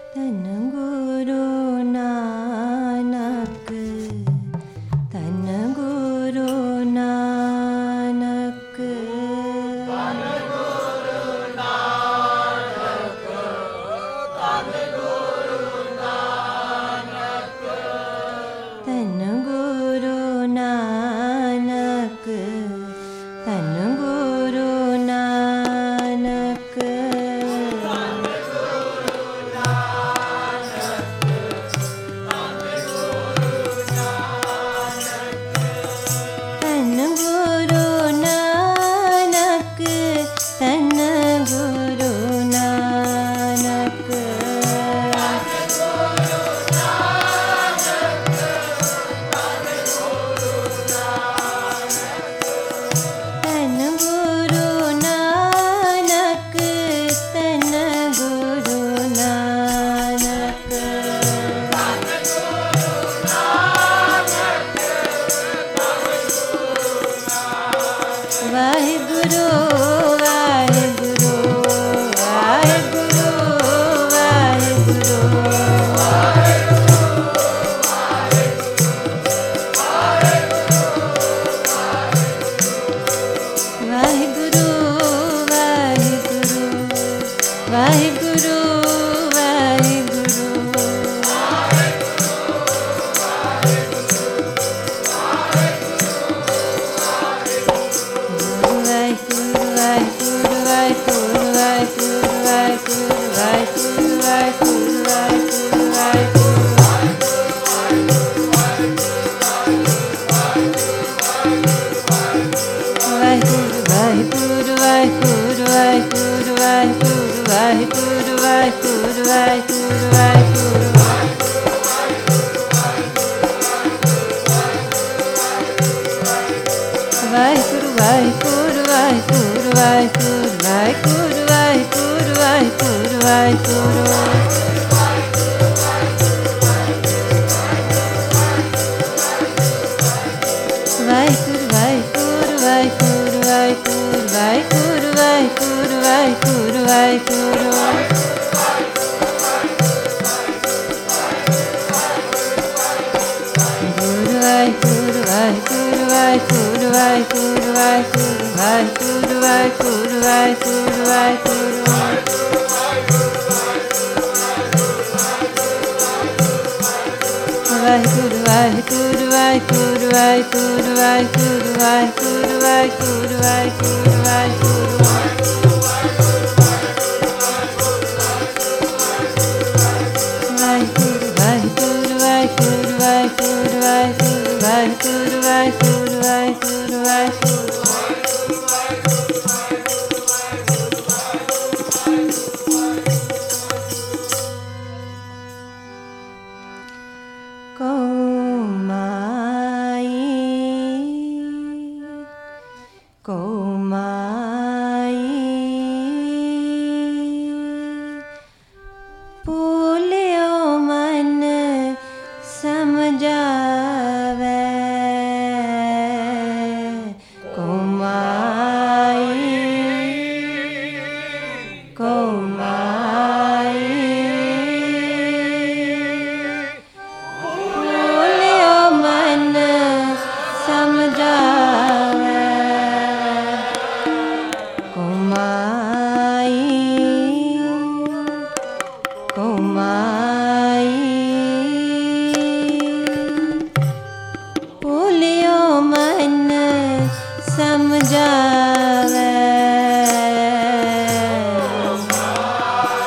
धन गुरु नानक, धन गुरु नानक, धन गुरु नानक, धन गुरु नानक, धन गुरु नानक, धन गुरु नानक, धन गुरु नानक, धन गुरु नानक, धन गुरु नानक, धन गुरु नानक, वाहिगुरु वाहिगुरु वाहिगुरु वाहिगुरु, वाहिगुरु वाहिगुरु वाहिगुरु वाहिगुरु, वाहिगुरु वाहिगुरु वाहिगुरु वाहिगुरु वाहिगुरु वाहिगुरु वाहिगुरु वाहिगुरु वाहिगुरु वाहिगुरु वाहिगुरु वाहिगुरु वाहिगुरु वाहिगुरु वाहिगुरु वाहिगुरु वाहिगुरु, वाहिगुरु वाहिगुरु वाहिगुरु वाहिगुरु वाहिगुरु वाहिगुरु वाहिगुरु वाहिगुरु, वाहिगुरु वाहिगुरु वाहिगुरु वाहिगुरु वाहिगुरु वाहिगुरु वाहिगुरु वाहिगुरु, गुरु वाहिगुरु वाहिगुरु वाहिगुरु वाहिगुरु वाहिगुरु वाहिगुरु वाहिगुरु वाहिगुरु वाहिगुरु, वाहिगुरु वाहिगुरु वाहिगुरु वाहिगुरु वाहिगुरु वाहिगुरु वाहिगुरु वाहिगुरु वाहिगुरु, वाहिगुरु वाहिगुरु वाहिगुरु वाहिगुरु वाहिगुरु वाहिगुरु वाहिगुरु वाहिगुरु वाहिगुरु, कोमाई बोलियो मन समझावे, कोमाई कोमाई बोलियो मन समझावे, कोमाई कोमाई बोलियो मन समझावे,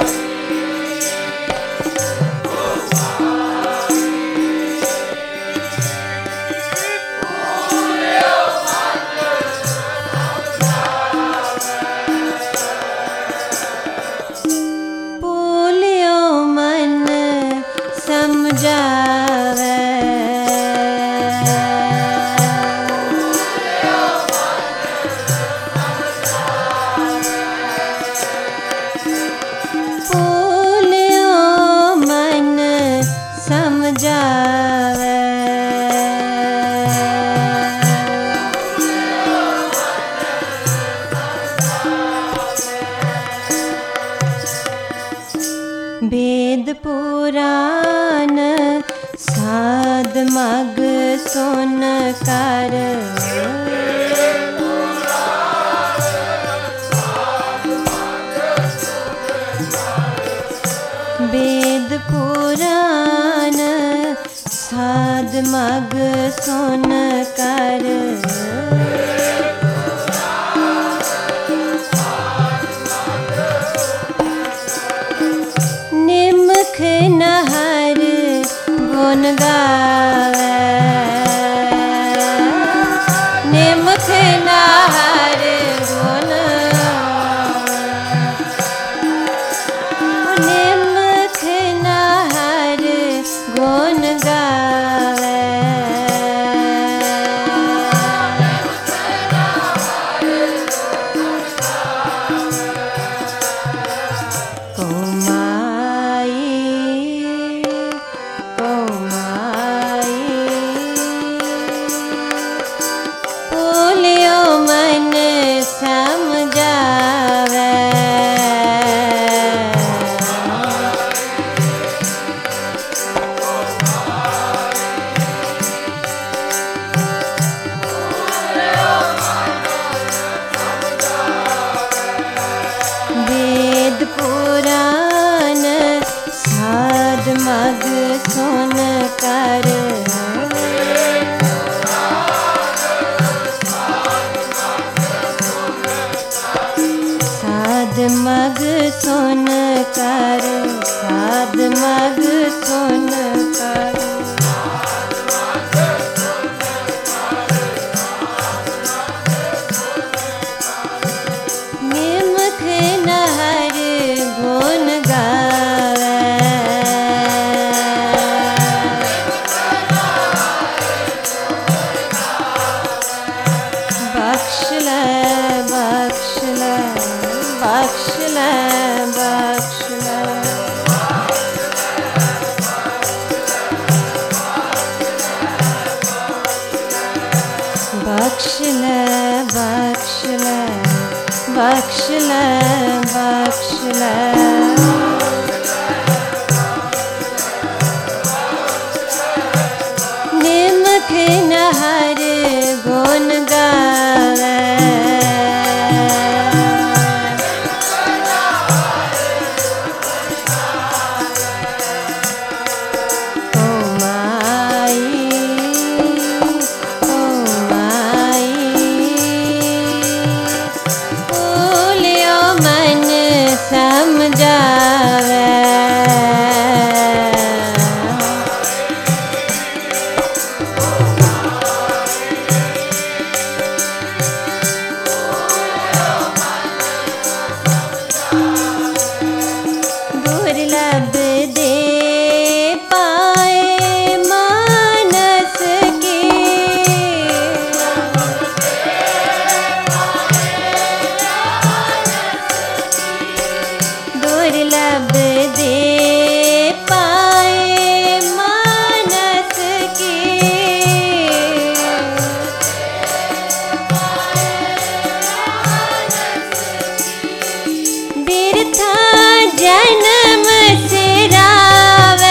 पुराण साध मग सुन कर वेद पुराण साध मग सुन कर निमख नहर गुण गावे निमख नहर गुण निमख नहर गुण गावे पुराण साध मग सुन कर साध मग सुन कर साध मग सुन कर निमख नहर गुण गावे बख्श ले बख्श ले बख्श ले बख्श ले बख्श ले बख्श ले बख्श ले बख्श ले निमख नहर गुण गावे समझावे दुर्लभ दे पाए मानस की दुर्लभ दे पाए मानस की बिरथा जन्म सिरावे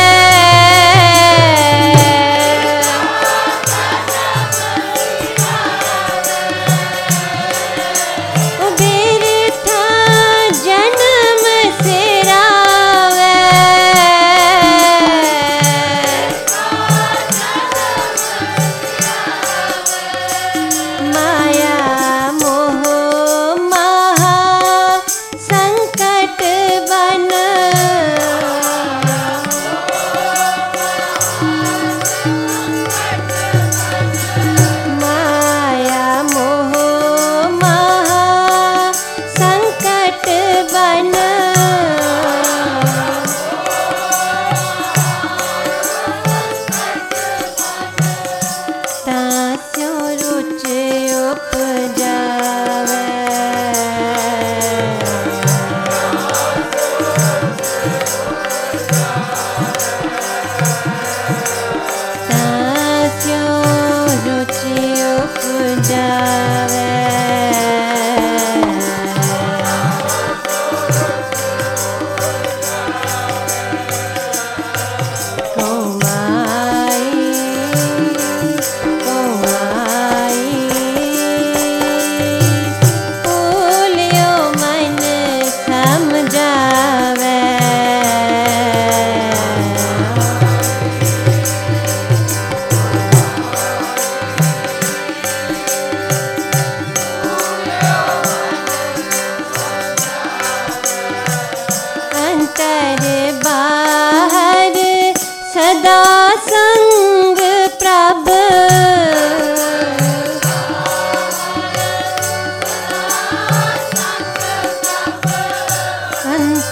बिरथा जन्म सिरावे माया मोह महा संकट बन माया मोह महा संकट बन तास्यो रुचि उपजावे तास्यो रुचि उपजावे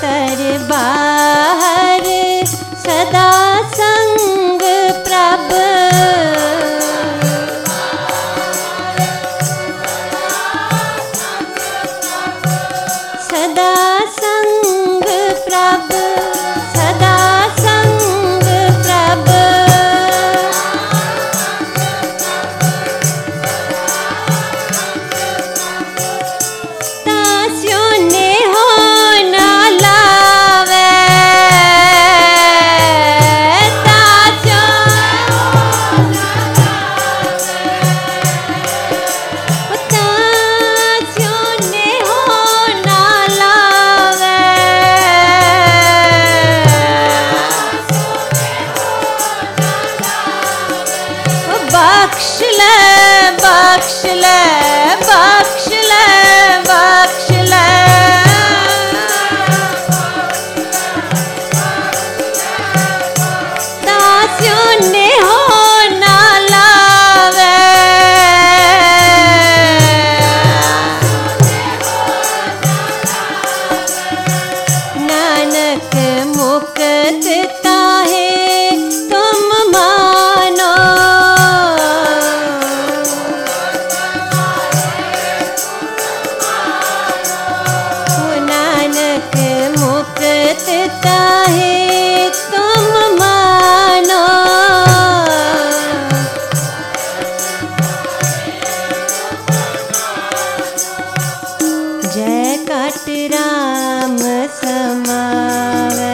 भीतर बाहर सदा संग प्रभ सदा संग प्रभ सदा संग प्रभ तास्यो ने हो ना लावे तास्यो तास्यो ने हो ना लावे बख्श ले बख्श ले बख्श ले बख्श ले तास्यो ने हो ना लावे नानक मुक्त ताहे तुम मानो नानक मुक्त ताहे तुम मानो जय कट राम समावे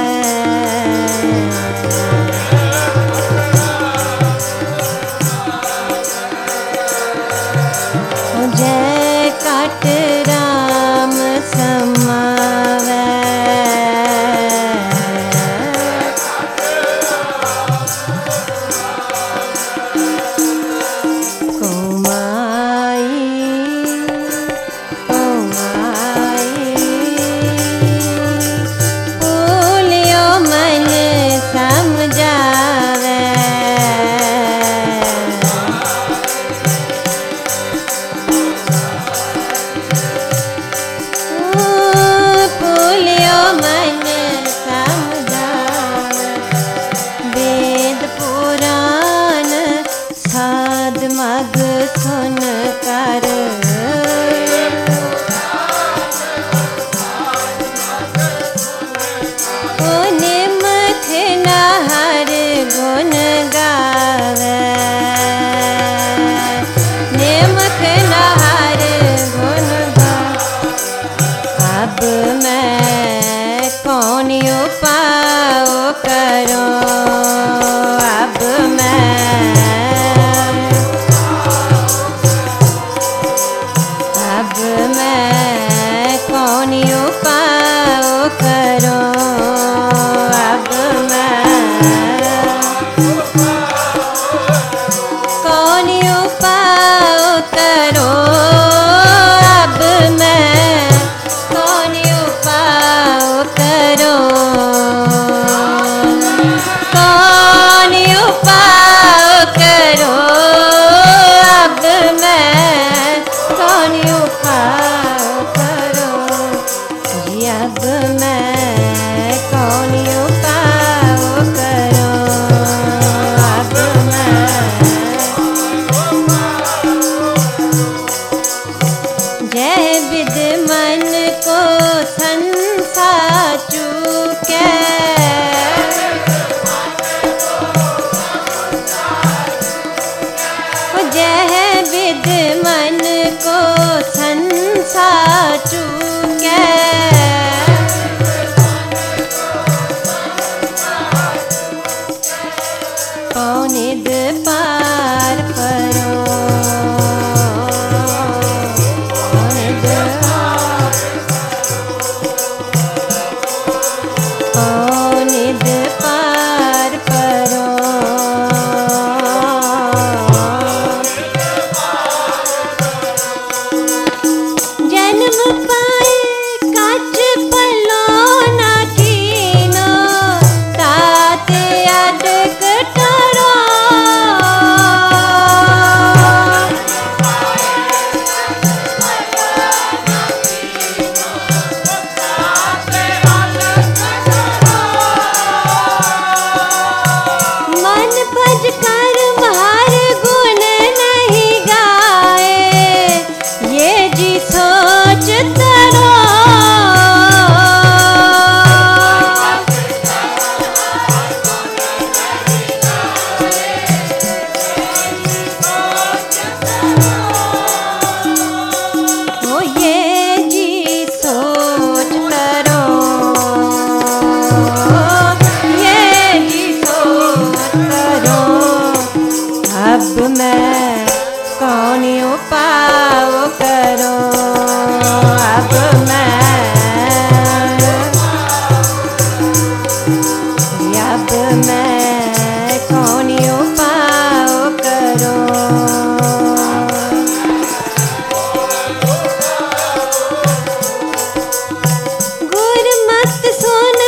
जय कट राम समावे भूलियो मन समझावे भूलियो मन समझावे वेद पुराण साध मग सुन कर निमख न हर गुण गावे निमख न हर गुण गावे अब मैं कौन उपाय करो अब मैं कौन उपाय करो अब मैं कौन उपाय करो अब मैं कौन उपाय करो कौन उपाय करो अब मैं कौन उपाय करो जी अब मैं कौन उपाय करो अब मैं जय विद मन को संसा चूके जय विद मन को संसा चूके पौनिद पार परो पौनिद पार परो जन्म पाए काच पलो ना कीनो ताते अडक टरो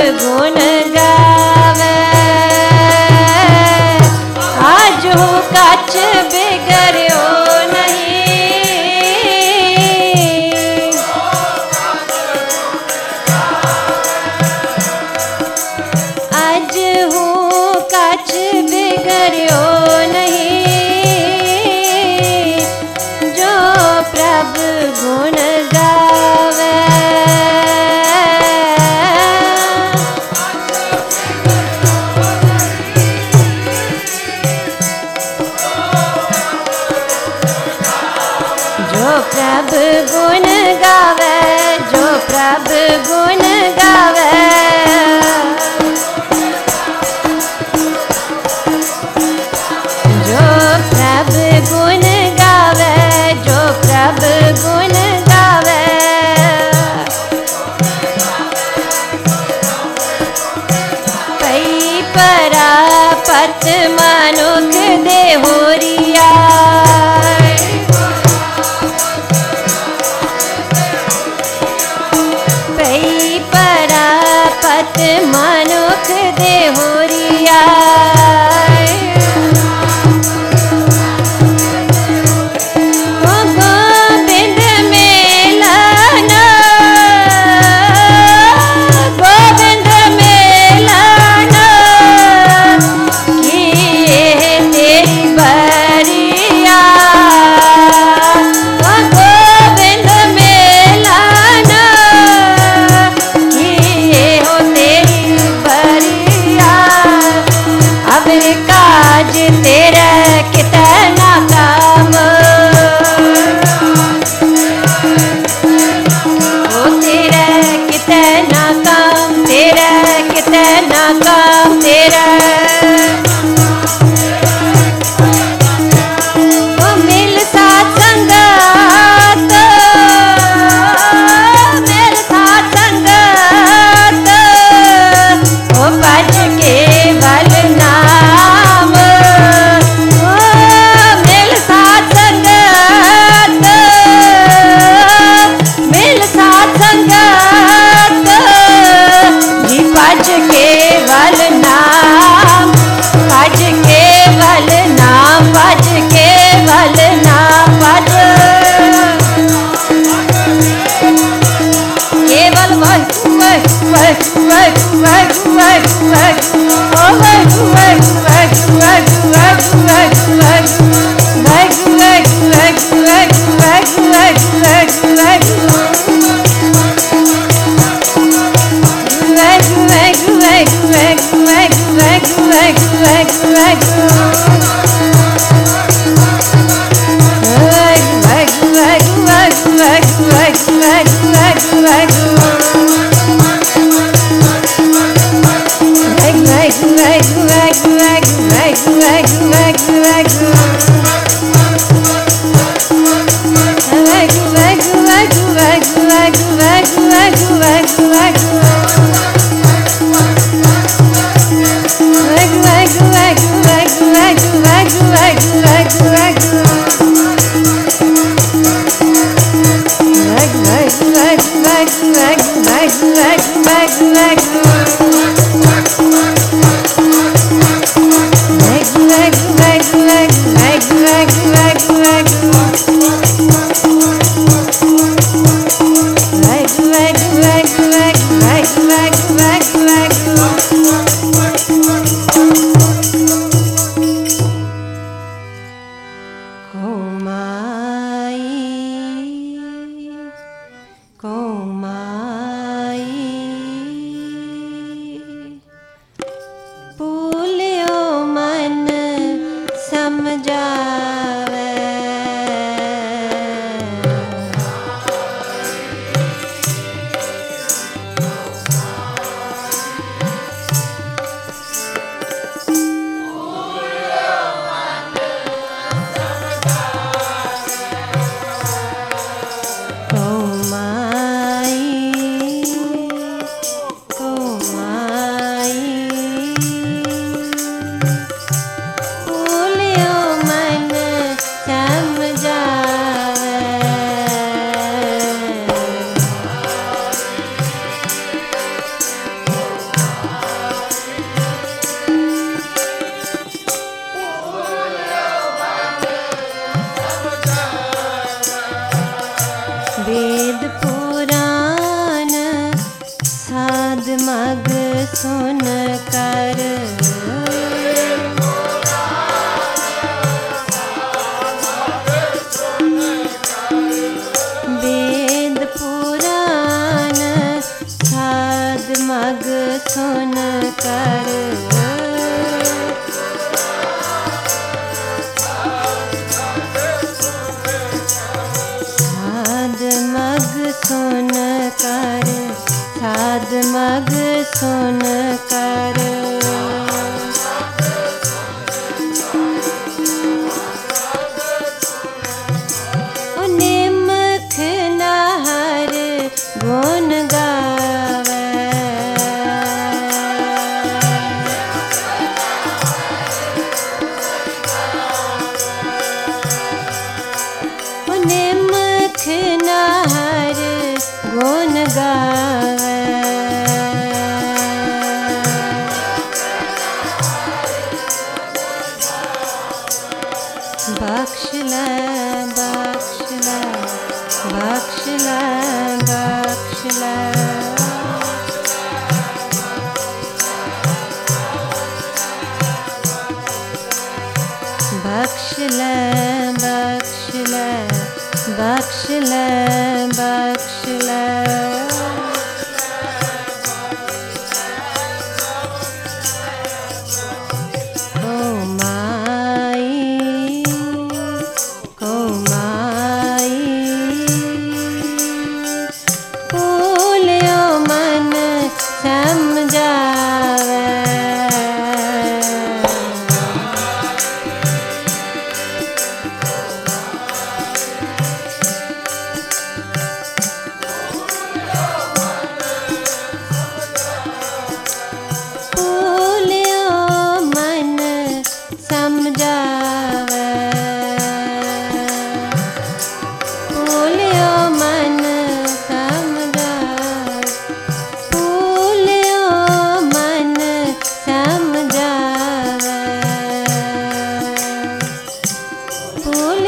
गुण गावे आजू कछ बिगड़ो नहीं आज हूँ कछ बिगड़ो नहीं जो प्रभु गुण गावे जो प्रभु गुण गावे जो प्रभु गुण गावे जो प्रभु गुण गावे जो प्रभु गुण गावे पई परापत मनुख देहोरिया परापत मनुख देहोरिया ओ गोविंद मेलाना गोविंद मेलाना किए तेरी बरिया ओ गोविंद मेलाना किए हो तेरी बरिया अब काज तेरा कितना काम ओ तेरा कितना काम तेरा कितना काम तेरा ओ मिल साथ संगत मिल साथ संगत ओ भज के बल नाम ओ मिल साथ संगत मिल साथ संगत जी भज के बल नाम भज के बल नाम भज के बल नाम भज केवल वाहिगुरु वाहिगुरु वाहिगुरु वाहिगुरु वाहिगुरु ओ वाहिगुरु वाहिगुरु वाहिगुरु वाहिगुरु वाहिगुरु वाहिगुरु वाहिगुरु वाहिगुरु वाहिगुरु वाहिगुरु वाहिगुरु सुन कर वेद पुराण साध मग सुन कर साध मग सुन कर साध मग सुन कर निमख नहर गुण गावे निमख नहर गुण गावे बख्श ले बख्श ले बख्श ले बख्श ले बख्श ले बख्श ले बख्श ले बख्श ले फूल